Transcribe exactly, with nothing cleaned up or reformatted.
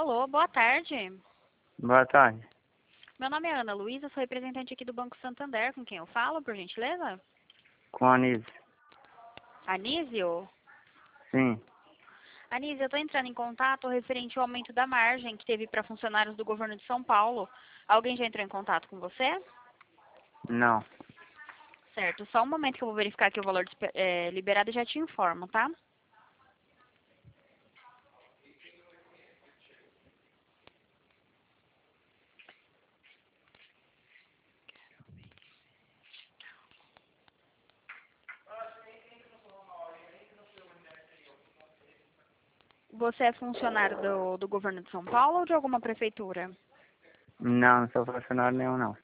Alô, boa tarde. Boa tarde. Meu nome é Ana Luísa, sou representante aqui do Banco Santander. Com quem eu falo, por gentileza? Com a Anísio. Anísio? Sim. Anísio, eu estou entrando em contato referente ao aumento da margem que teve para funcionários do governo de São Paulo. Alguém já entrou em contato com você? Não. Certo, só um momento que eu vou verificar aqui o valor dispe- é, liberado e já te informo, tá? Você é funcionário do, do governo de São Paulo ou de alguma prefeitura? Não, não sou funcionário nenhum, não.